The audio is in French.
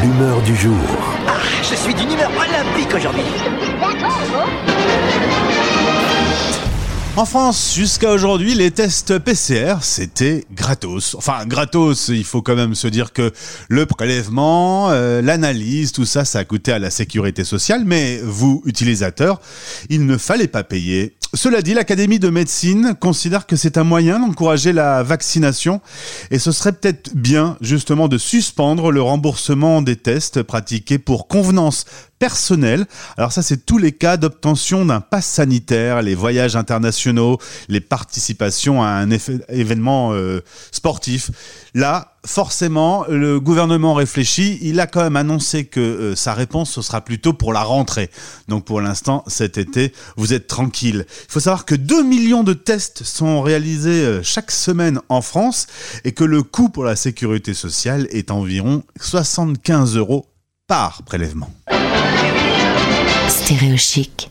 l'humeur du jour. Ah, je suis d'une humeur olympique aujourd'hui. En France, jusqu'à aujourd'hui, les tests PCR, c'était gratos. Enfin, gratos, il faut quand même se dire que le prélèvement, l'analyse, tout ça, ça a coûté à la sécurité sociale. Mais vous, utilisateurs, il ne fallait pas payer. Cela dit, l'Académie de médecine considère que c'est un moyen d'encourager la vaccination et ce serait peut-être bien, justement, de suspendre le remboursement des tests pratiqués pour convenance personnelle. Alors ça, c'est tous les cas d'obtention d'un pass sanitaire, les voyages internationaux, les participations à un événement sportif. Là, forcément, le gouvernement réfléchit. Il a quand même annoncé que sa réponse, ce sera plutôt pour la rentrée. Donc pour l'instant, cet été, vous êtes tranquille. Il faut savoir que 2 millions de tests sont réalisés chaque semaine en France et que le coût pour la sécurité sociale est environ 75 € par prélèvement. Stéréo Chic.